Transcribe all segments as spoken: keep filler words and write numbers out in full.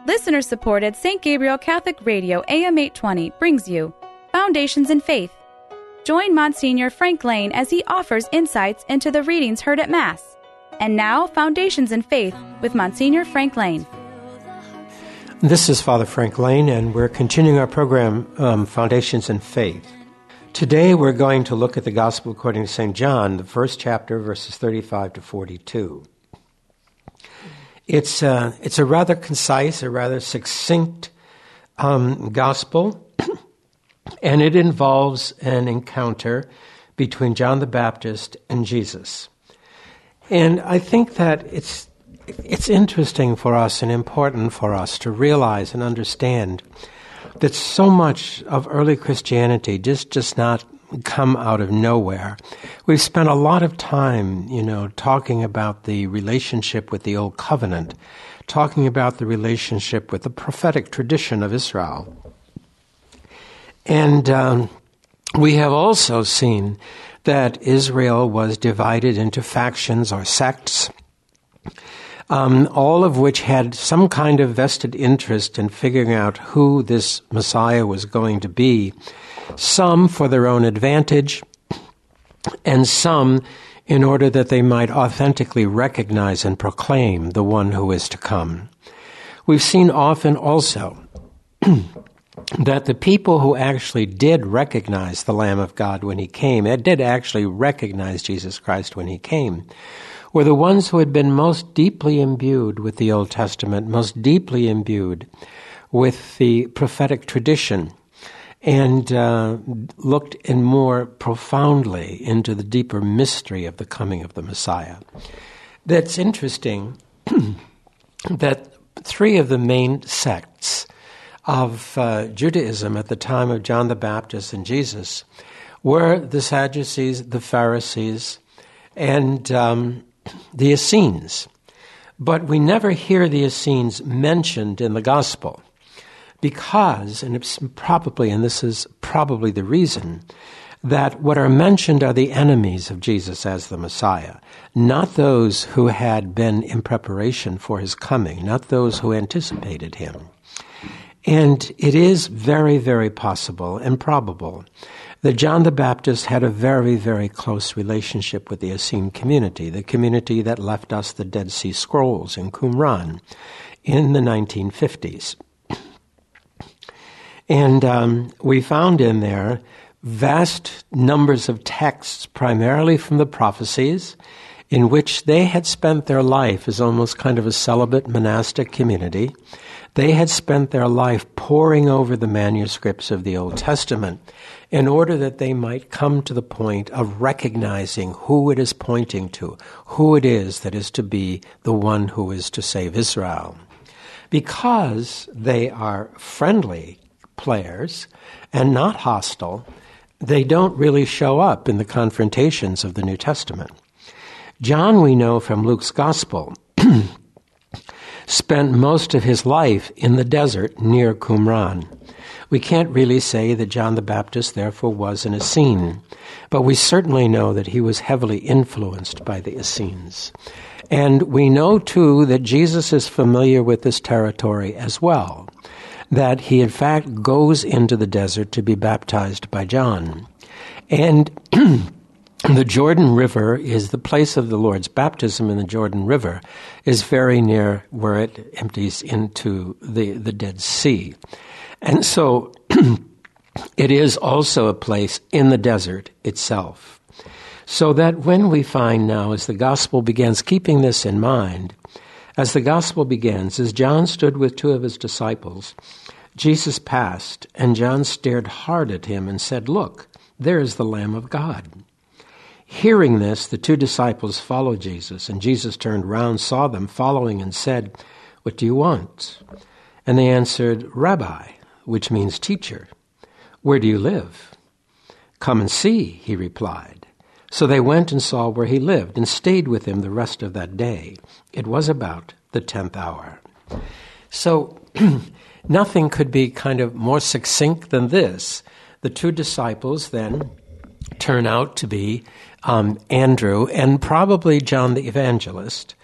Listener-supported Saint Gabriel Catholic Radio A M eight twenty brings you Foundations in Faith. Join Monsignor Frank Lane as he offers insights into the readings heard at Mass. And now, Foundations in Faith with Monsignor Frank Lane. This is Father Frank Lane, and we're continuing our program, um, Foundations in Faith. Today we're going to look at the Gospel according to Saint John, the first chapter, verses thirty-five to forty-two. It's, uh, it's a rather concise, a rather succinct um, Gospel, and it involves an encounter between John the Baptist and Jesus. And I think that it's it's interesting for us and important for us to realize and understand that so much of early Christianity just does not come out of nowhere. We've spent a lot of time, you know, talking about the relationship with the Old Covenant, talking about the relationship with the prophetic tradition of Israel. And um, we have also seen that Israel was divided into factions or sects, um, all of which had some kind of vested interest in figuring out who this Messiah was going to be, some for their own advantage, and some in order that they might authentically recognize and proclaim the one who is to come. We've seen often also that the people who actually did recognize the Lamb of God when he came, and did actually recognize Jesus Christ when he came, were the ones who had been most deeply imbued with the Old Testament, most deeply imbued with the prophetic tradition, and uh, looked in more profoundly into the deeper mystery of the coming of the Messiah. That's interesting that three of the main sects of uh, Judaism at the time of John the Baptist and Jesus were the Sadducees, the Pharisees, and um, the Essenes. But we never hear the Essenes mentioned in the Gospel because, and it's probably, and this is probably the reason, that what are mentioned are the enemies of Jesus as the Messiah, not those who had been in preparation for his coming, not those who anticipated him. And it is very, very possible and probable that John the Baptist had a very, very close relationship with the Essene community, the community that left us the Dead Sea Scrolls in Qumran in the nineteen fifties. And um, we found in there vast numbers of texts, primarily from the prophecies, in which they had spent their life as almost kind of a celibate monastic community. They had spent their life poring over the manuscripts of the Old Testament in order that they might come to the point of recognizing who it is pointing to, who it is that is to be the one who is to save Israel. Because they are friendly players and not hostile, they don't really show up in the confrontations of the New Testament. John, we know from Luke's Gospel, spent most of his life in the desert near Qumran. We can't really say that John the Baptist therefore was an Essene, but we certainly know that he was heavily influenced by the Essenes. And we know, too, that Jesus is familiar with this territory as well, that he, in fact, goes into the desert to be baptized by John. And the Jordan River is the place of the Lord's baptism, and the Jordan River is very near where it empties into the, the Dead Sea. And so it is also a place in the desert itself. So that when we find now, as the Gospel begins, keeping this in mind, as the Gospel begins, as John stood with two of his disciples, Jesus passed, and John stared hard at him and said, "Look, there is the Lamb of God." Hearing this, the two disciples followed Jesus, and Jesus turned round, saw them following, and said, "What do you want?" And they answered, "Rabbi," which means teacher, "where do you live?" "Come and see," he replied. So they went and saw where he lived, and stayed with him the rest of that day. It was about the tenth hour. So nothing could be kind of more succinct than this. The two disciples then turn out to be um, Andrew and probably John the Evangelist.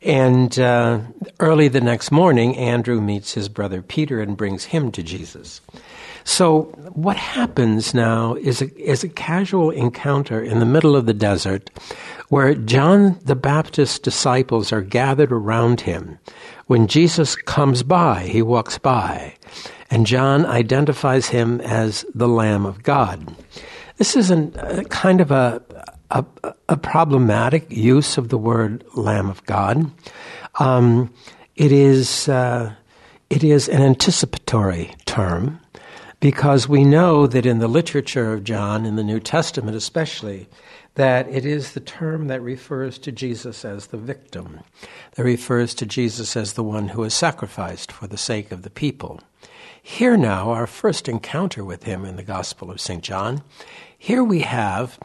And uh, early the next morning, Andrew meets his brother Peter and brings him to Jesus. So what happens now is a, is a casual encounter in the middle of the desert where John the Baptist's disciples are gathered around him. When Jesus comes by, he walks by, and John identifies him as the Lamb of God. This is an, a kind of a, a, a problematic use of the word Lamb of God. Um, it is uh, it is an anticipatory term, because we know that in the literature of John, in the New Testament especially, that it is the term that refers to Jesus as the victim, that refers to Jesus as the one who is sacrificed for the sake of the people. Here now, our first encounter with him in the Gospel of Saint John, here we have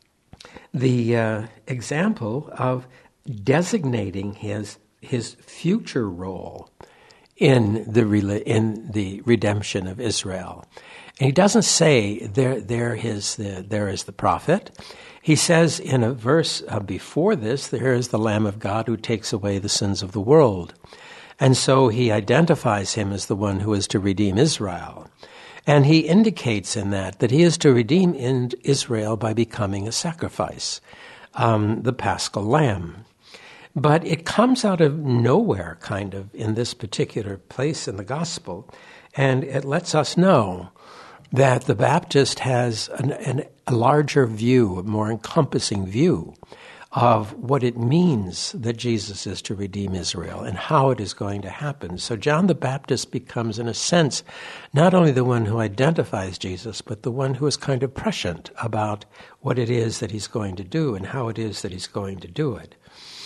the uh, example of designating his his future role in the in the redemption of Israel. And he doesn't say there there is the there is the prophet. He says in a verse uh, before this, there is the Lamb of God who takes away the sins of the world. And so he identifies him as the one who is to redeem Israel. And he indicates in that that he is to redeem in Israel by becoming a sacrifice, um, the Paschal Lamb. But it comes out of nowhere, kind of, in this particular place in the Gospel, and it lets us know that the Baptist has an, an, a larger view, a more encompassing view of what it means that Jesus is to redeem Israel and how it is going to happen. So John the Baptist becomes, in a sense, not only the one who identifies Jesus, but the one who is kind of prescient about what it is that he's going to do and how it is that he's going to do it.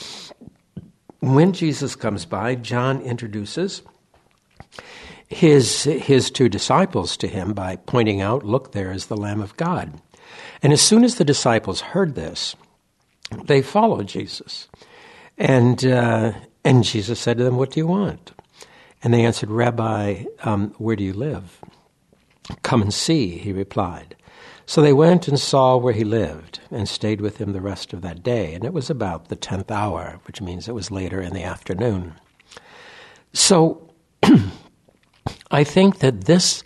When Jesus comes by, John introduces his his two disciples to him by pointing out, look, there is the Lamb of God. And as soon as the disciples heard this, they followed Jesus. And uh, and Jesus said to them, what do you want? And they answered, Rabbi, um, where do you live? Come and see, he replied. So they went and saw where he lived and stayed with him the rest of that day. And it was about the tenth hour, which means it was later in the afternoon. So I think that this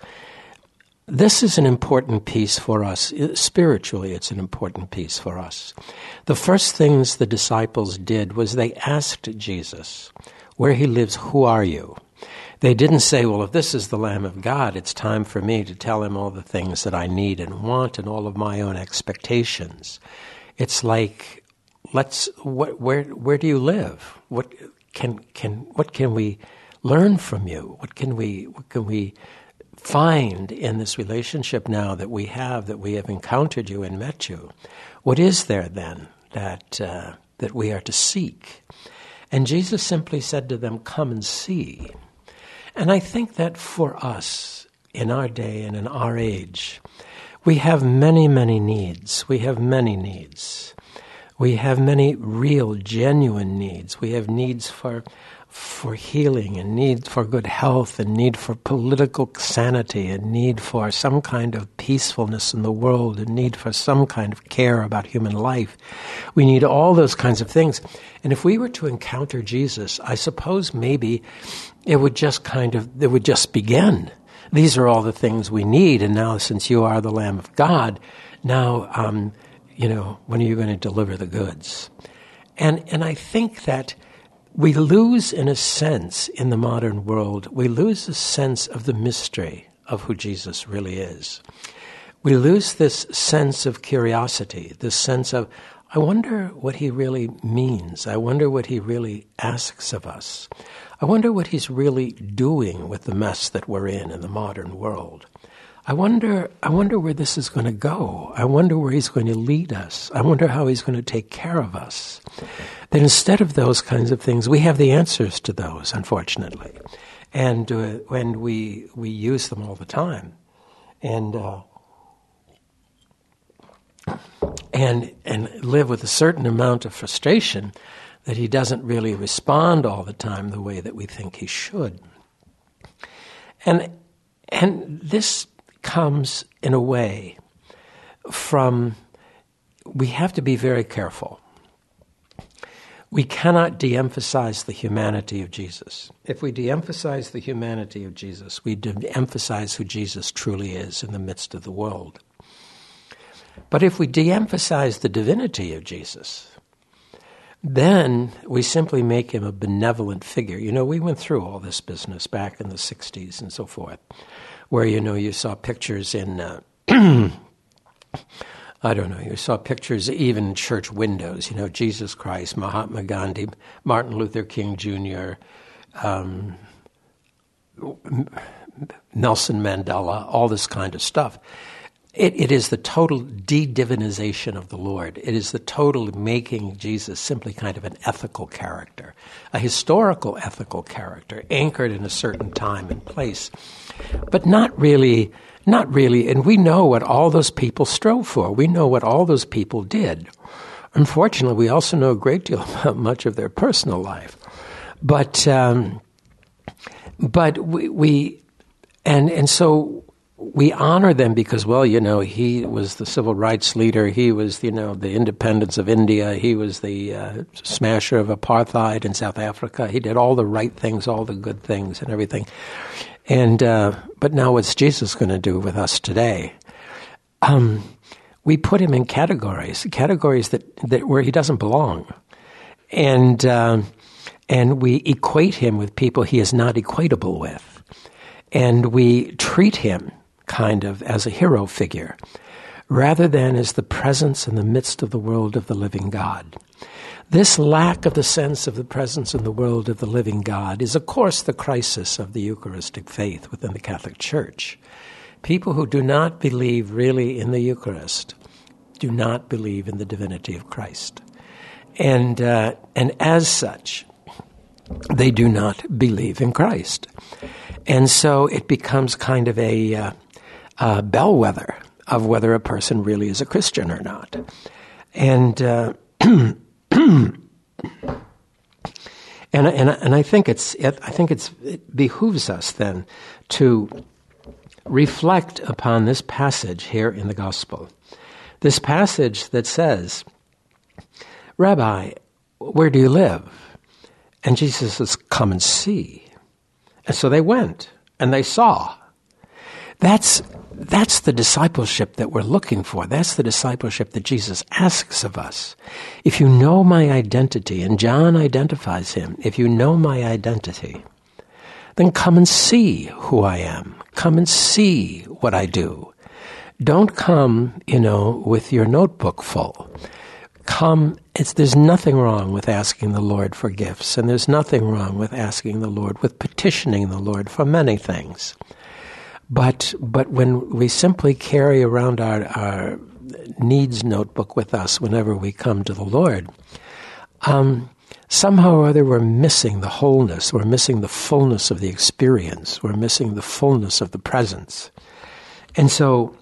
this is an important piece for us. Spiritually, it's an important piece for us. The first things the disciples did was they asked Jesus, where he lives, who are you? They didn't say, well, if this is the Lamb of God, it's time for me to tell him all the things that I need and want and all of my own expectations. It's like, let's, what, where, where do you live? What can, can, what can we learn from you? What can we, what can we find in this relationship now that we have, that we have encountered you and met you? What is there then that, uh, that we are to seek? And Jesus simply said to them, come and see. And I think that for us, in our day and in our age, we have many, many needs. We have many needs. We have many real, genuine needs. We have needs for for healing and need for good health and need for political sanity and need for some kind of peacefulness in the world and need for some kind of care about human life. We need all those kinds of things. And if we were to encounter Jesus, I suppose maybe it would just kind of, it would just begin. These are all the things we need. And now since you are the Lamb of God, now, um, you know, when are you going to deliver the goods? And and I think that we lose, in a sense, in the modern world, we lose a sense of the mystery of who Jesus really is. We lose this sense of curiosity, this sense of, I wonder what he really means. I wonder what he really asks of us. I wonder what he's really doing with the mess that we're in in the modern world. I wonder, I wonder where this is going to go. I wonder where he's going to lead us. I wonder how he's going to take care of us. That instead of those kinds of things, we have the answers to those, unfortunately. And uh, when we we use them all the time. And uh, and and live with a certain amount of frustration that he doesn't really respond all the time the way that we think he should. And and this comes in a way from, we have to be very careful. we cannot de-emphasize the humanity of Jesus. If we de-emphasize the humanity of Jesus, we de-emphasize who Jesus truly is in the midst of the world. But if we de-emphasize the divinity of Jesus, then we simply make him a benevolent figure. You know, we went through all this business back in the sixties and so forth, where, you know, you saw pictures in, uh, I don't know, you saw pictures even in church windows, you know, Jesus Christ, Mahatma Gandhi, Martin Luther King Junior, um, Nelson Mandela, all this kind of stuff. It, it is the total de-divinization of the Lord. It is the total making Jesus simply kind of an ethical character, a historical ethical character, anchored in a certain time and place, but not really, not really. And we know what all those people strove for. We know what all those people did. Unfortunately, we also know a great deal about much of their personal life. But, um, but we, we and and so. We honor them because, well, you know, he was the civil rights leader. He was, you know, the independence of India. He was the uh, smasher of apartheid in South Africa. He did all the right things, all the good things and everything. And uh, but now what's Jesus going to do with us today? Um, we put him in categories, categories that, that where he doesn't belong. And, uh, and we equate him with people he is not equatable with. And we treat him kind of as a hero figure, rather than as the presence in the midst of the world of the living God. This lack of the sense of the presence in the world of the living God is, of course, the crisis of the Eucharistic faith within the Catholic Church. People who do not believe really in the Eucharist do not believe in the divinity of Christ. And, uh, and as such, they do not believe in Christ. And so it becomes kind of a uh, uh, bellwether of whether a person really is a Christian or not. And uh, and and and I think it's it, I think it's it behooves us then to reflect upon this passage here in the Gospel, this passage that says, "Rabbi, where do you live?" And Jesus says, "Come and see." And so they went, and they saw. That's that's the discipleship that we're looking for. That's the discipleship that Jesus asks of us. If you know my identity, and John identifies him, if you know my identity, then come and see who I am. Come and see what I do. Don't come, you know, with your notebook full. Come, it's, there's nothing wrong with asking the Lord for gifts, and there's nothing wrong with asking the Lord, with petitioning the Lord for many things. But but when we simply carry around our, our needs notebook with us whenever we come to the Lord, um, somehow or other we're missing the wholeness, we're missing the fullness of the experience, we're missing the fullness of the presence. And so...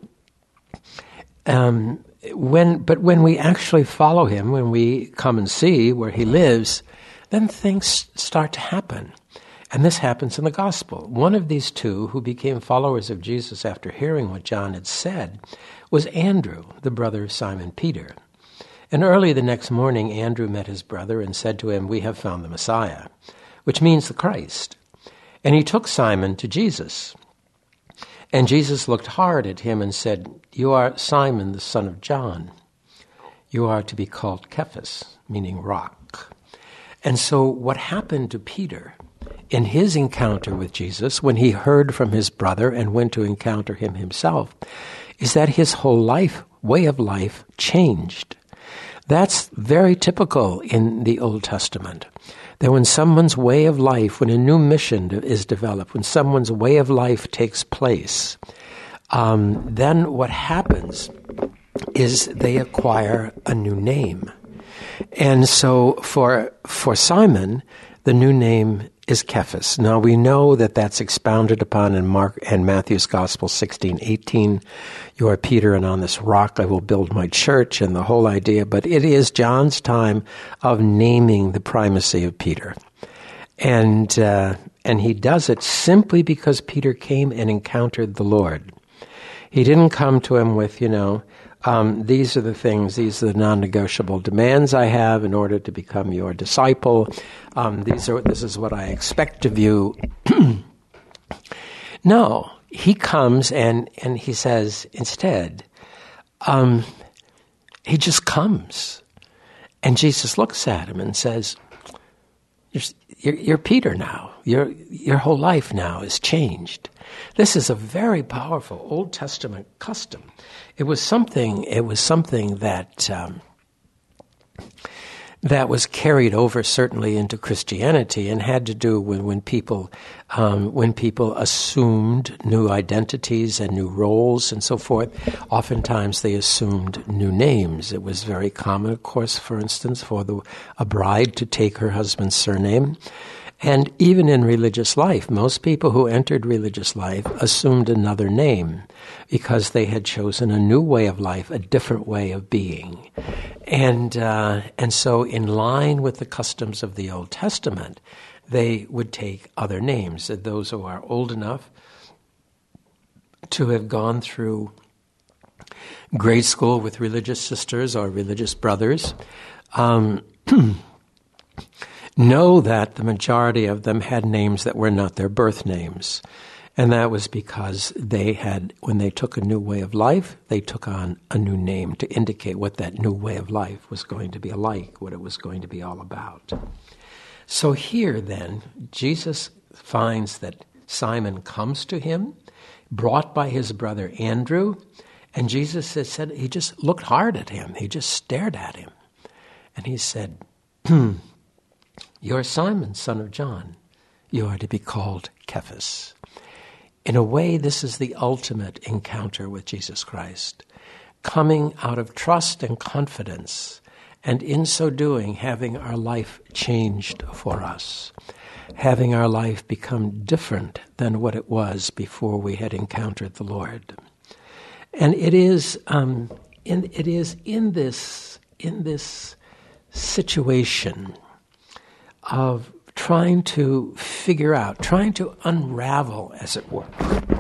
Um, When, but when we actually follow him, when we come and see where he lives, then things start to happen. And this happens in the gospel. One of these two who became followers of Jesus after hearing what John had said was Andrew, the brother of Simon Peter. And early the next morning, Andrew met his brother and said to him, "We have found the Messiah," which means the Christ. And he took Simon to Jesus. And Jesus looked hard at him and said, "You are Simon, the son of John. You are to be called Cephas," meaning rock. And so what happened to Peter in his encounter with Jesus, when he heard from his brother and went to encounter him himself, is that his whole life, way of life, changed. That's very typical in the Old Testament. That when someone's way of life, when a new mission is developed, when someone's way of life takes place, um, then what happens is they acquire a new name. And so for for Simon, the new name is Cephas. Now we know that that's expounded upon in Mark and Matthew's Gospel sixteen eighteen. You are Peter, and on this rock I will build my church, and the whole idea. But it is John's time of naming the primacy of Peter. And uh, and he does it simply because Peter came and encountered the Lord. He didn't come to him with, you know, Um, these are the things, these are the non-negotiable demands I have in order to become your disciple. Um, these are, this is what I expect of you. No, he comes and, and he says, instead, um, he just comes. And Jesus looks at him and says, you're, you're, you're Peter now. Your, your whole life now is changed. This is a very powerful Old Testament custom. It was something, it was something that, um, that was carried over certainly into Christianity and had to do with when people, um, when people assumed new identities and new roles and so forth. Oftentimes they assumed new names. It was very common, of course, for instance, for the, a bride to take her husband's surname. And even in religious life, most people who entered religious life assumed another name because they had chosen a new way of life, a different way of being. And uh, and so in line with the customs of the Old Testament, they would take other names. Those who are old enough to have gone through grade school with religious sisters or religious brothers um know that the majority of them had names that were not their birth names. And that was because they had, when they took a new way of life, they took on a new name to indicate what that new way of life was going to be like, what it was going to be all about. So here then, Jesus finds that Simon comes to him, brought by his brother Andrew, and Jesus said, he just looked hard at him. He just stared at him. And he said, hmm, you're Simon, son of John. You are to be called Cephas. In a way, this is the ultimate encounter with Jesus Christ, coming out of trust and confidence, and in so doing, having our life changed for us, having our life become different than what it was before we had encountered the Lord. And it is, um, in, it is in this in this situation of trying to figure out, trying to unravel, as it were,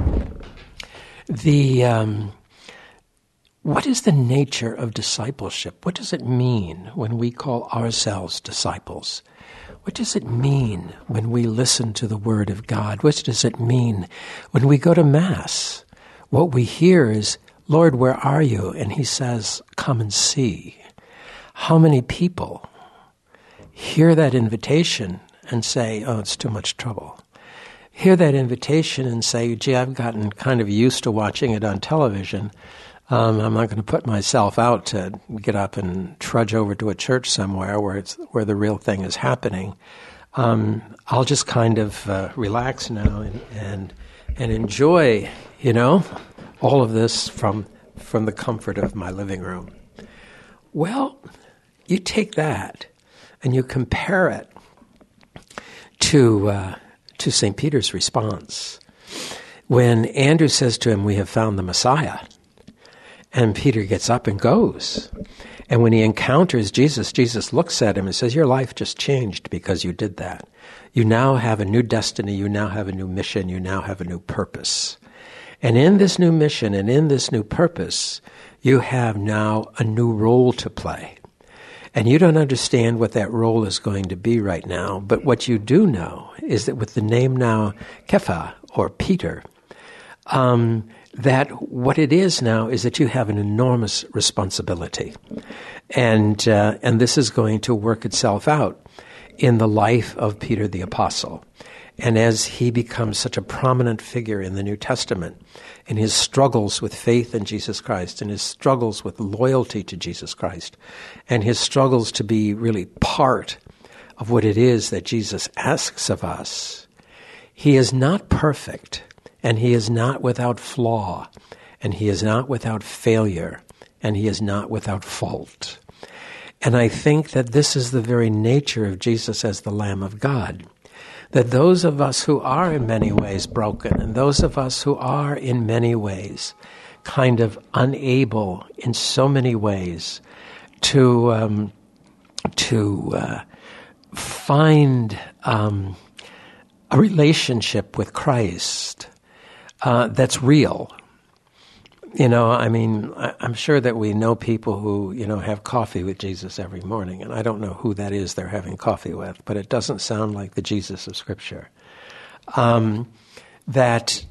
the um, what is the nature of discipleship? What does it mean when we call ourselves disciples? What does it mean when we listen to the Word of God? What does it mean when we go to Mass? What we hear is, Lord, where are you? And he says, come and see. How many people hear that invitation and say, oh, it's too much trouble? Hear that invitation and say, gee, I've gotten kind of used to watching it on television. Um, I'm not going to put myself out to get up and trudge over to a church somewhere where it's where the real thing is happening. Um, I'll just kind of uh, relax now and, and and enjoy, you know, all of this from from the comfort of my living room. Well, you take that and you compare it to uh, to Saint Peter's response when Andrew says to him, "We have found the Messiah." And Peter gets up and goes. And when he encounters Jesus, Jesus looks at him and says, your life just changed because you did that. You now have a new destiny. You now have a new mission. You now have a new purpose. And in this new mission and in this new purpose, you have now a new role to play. And you don't understand what that role is going to be right now. But what you do know is that with the name now Kepha, or Peter, um, that what it is now is that you have an enormous responsibility. And uh, and this is going to work itself out in the life of Peter the Apostle. And as he becomes such a prominent figure in the New Testament, in his struggles with faith in Jesus Christ, and his struggles with loyalty to Jesus Christ, and his struggles to be really part of what it is that Jesus asks of us, he is not perfect. And he is not without flaw, and he is not without failure, and he is not without fault. And I think that this is the very nature of Jesus as the Lamb of God, that those of us who are in many ways broken, and those of us who are in many ways kind of unable in so many ways to um, to uh, find um, a relationship with Christ, Uh, that's real, you know, I mean, I, I'm sure that we know people who, you know, have coffee with Jesus every morning, and I don't know who that is they're having coffee with, but it doesn't sound like the Jesus of Scripture. Um, that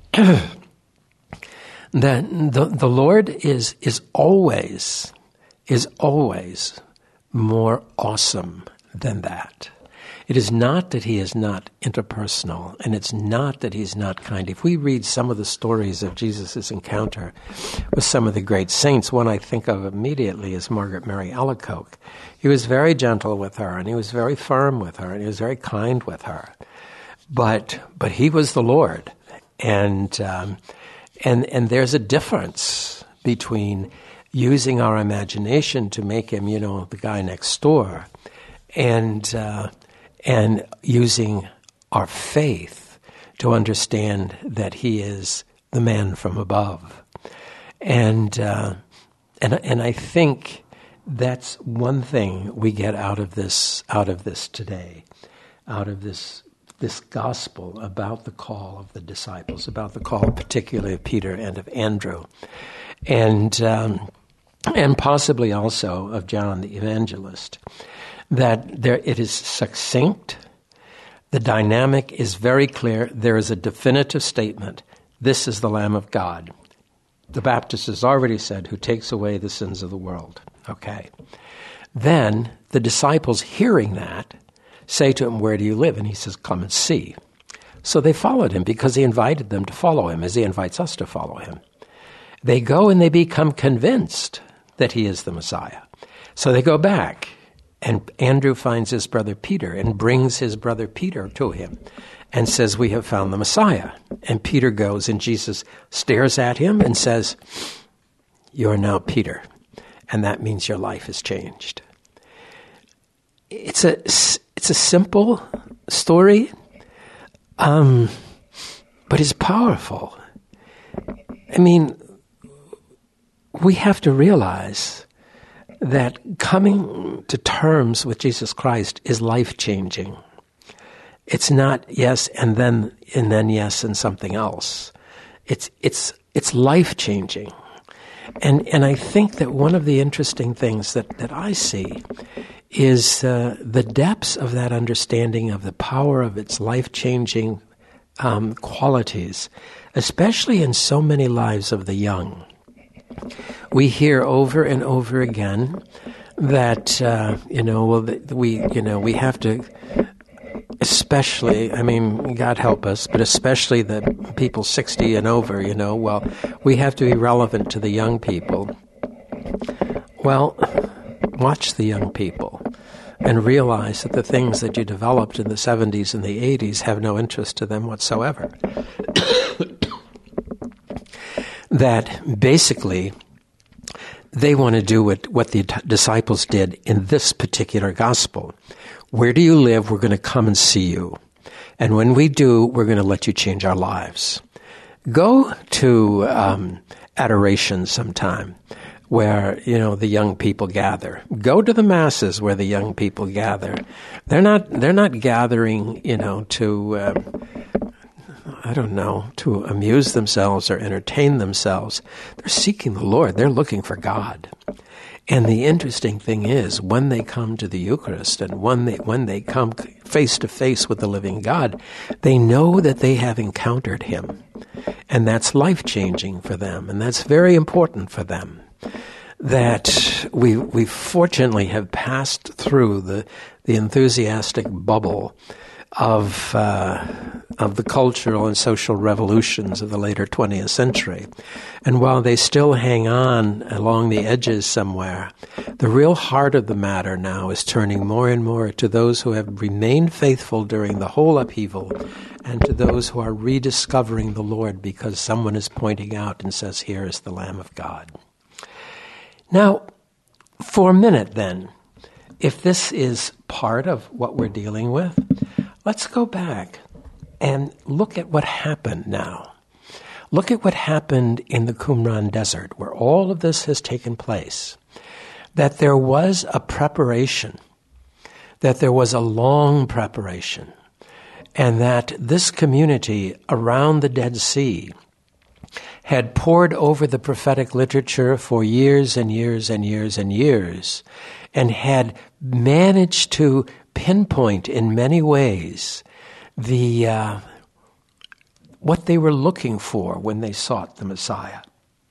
that the the Lord is is always is always more awesome than that. It is not that he is not interpersonal, and it's not that he's not kind. If we read some of the stories of Jesus' encounter with some of the great saints, one I think of immediately is Margaret Mary Alacoque. He was very gentle with her, and he was very firm with her, and he was very kind with her. But but he was the Lord, and um, and and there's a difference between using our imagination to make him, you know, the guy next door, and uh, and using our faith to understand that he is the man from above. And uh, and and I think that's one thing we get out of this out of this today, out of this this gospel about the call of the disciples, about the call particularly of Peter and of Andrew, and um, and possibly also of John the Evangelist. That there it is succinct, the dynamic is very clear, there is a definitive statement, this is the Lamb of God. The Baptist has already said, who takes away the sins of the world. Okay. Then the disciples, hearing that, say to him, where do you live? And he says, come and see. So they followed him because he invited them to follow him as he invites us to follow him. They go and they become convinced that he is the Messiah. So they go back. And Andrew finds his brother Peter and brings his brother Peter to him and says, we have found the Messiah. And Peter goes and Jesus stares at him and says, you are now Peter. And that means your life has changed. It's a, it's a simple story, um, but it's powerful. I mean, we have to realize that coming to terms with Jesus Christ is life-changing. It's not yes and then and then yes and something else. It's it's it's life-changing. And and I think that one of the interesting things that, that I see is uh, the depths of that understanding of the power of its life-changing um, qualities, especially in so many lives of the young. We hear over and over again that uh, you know, well, we you know we have to, especially, I mean, God help us, but especially the people sixty and over. You know, well, we have to be relevant to the young people. Well, watch the young people and realize that the things that you developed in the seventies and the eighties have no interest to them whatsoever. That basically they want to do what, what the t- disciples did in this particular gospel. Where do you live? We're going to come and see you. And when we do, we're going to let you change our lives. Go to um, adoration sometime where, you know, the young people gather. Go to the masses where the young people gather. They're not, they're not gathering, you know, to... Uh, I don't know, to amuse themselves or entertain themselves. They're seeking the Lord. They're looking for God. And the interesting thing is, when they come to the Eucharist and when they, when they come face to face with the living God, they know that they have encountered him. And that's life-changing for them. And that's very important for them. That we we fortunately have passed through the, the enthusiastic bubble of uh, of the cultural and social revolutions of the later twentieth century. And while they still hang on along the edges somewhere, the real heart of the matter now is turning more and more to those who have remained faithful during the whole upheaval and to those who are rediscovering the Lord because someone is pointing out and says, here is the Lamb of God. Now, for a minute then, if this is part of what we're dealing with, let's go back and look at what happened now. Look at what happened in the Qumran Desert, where all of this has taken place. That there was a preparation, that there was a long preparation, and that this community around the Dead Sea had pored over the prophetic literature for years and years and years and years, and had managed to pinpoint in many ways the uh, what they were looking for when they sought the Messiah.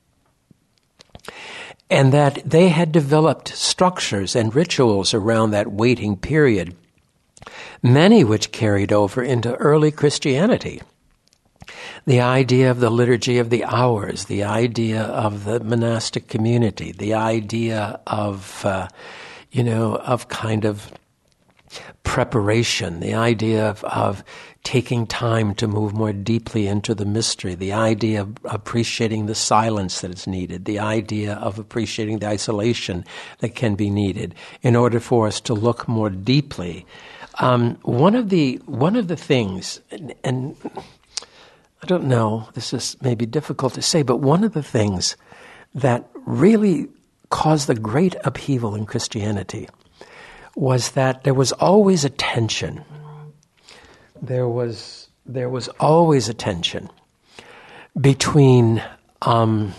And that they had developed structures and rituals around that waiting period, many which carried over into early Christianity. The idea of the liturgy of the hours, the idea of the monastic community, the idea of, uh, you know, of kind of preparation, the idea of, of taking time to move more deeply into the mystery, the idea of appreciating the silence that is needed, the idea of appreciating the isolation that can be needed in order for us to look more deeply. Um, one of the one of the things, and, and I don't know, this is maybe difficult to say, but one of the things that really caused the great upheaval in Christianity was that there was always a tension. There was there was always a tension between um,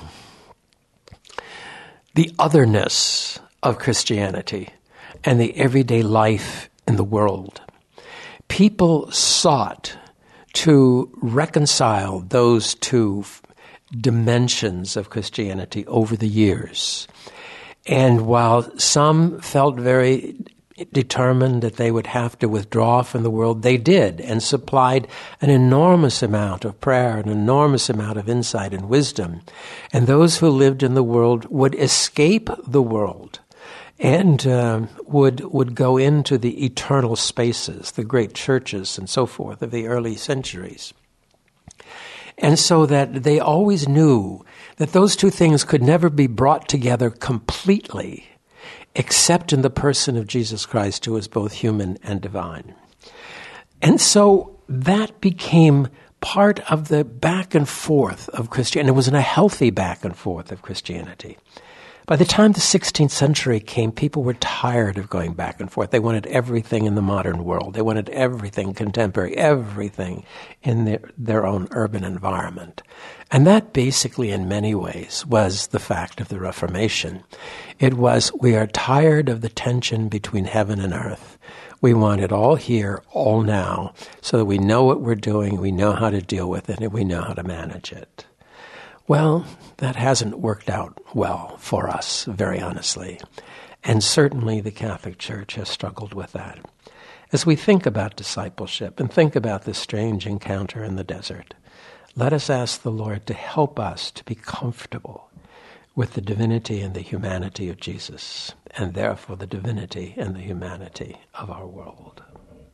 the otherness of Christianity and the everyday life in the world. People sought to reconcile those two dimensions of Christianity over the years. And while some felt very determined that they would have to withdraw from the world, they did, and supplied an enormous amount of prayer, an enormous amount of insight and wisdom. And those who lived in the world would escape the world and uh, would would go into the eternal spaces, the great churches and so forth of the early centuries. And so that they always knew that those two things could never be brought together completely, except in the person of Jesus Christ, who is both human and divine. And so that became part of the back and forth of Christianity. And it was in a healthy back and forth of Christianity. By the time the sixteenth century came, people were tired of going back and forth. They wanted everything in the modern world. They wanted everything contemporary, everything in their, their own urban environment. And that basically, in many ways, was the fact of the Reformation. It was, we are tired of the tension between heaven and earth. We want it all here, all now, so that we know what we're doing, we know how to deal with it, and we know how to manage it. Well, that hasn't worked out well for us, very honestly. And certainly the Catholic Church has struggled with that. As we think about discipleship and think about this strange encounter in the desert, let us ask the Lord to help us to be comfortable with the divinity and the humanity of Jesus, and therefore the divinity and the humanity of our world.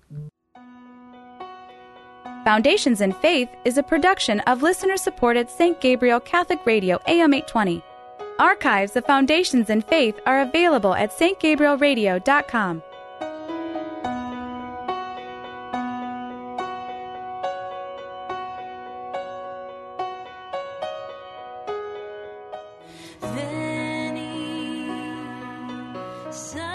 Foundations in Faith is a production of listener-supported Saint Gabriel Catholic Radio A M eight twenty. Archives of Foundations in Faith are available at s t gabriel radio dot com. Veni,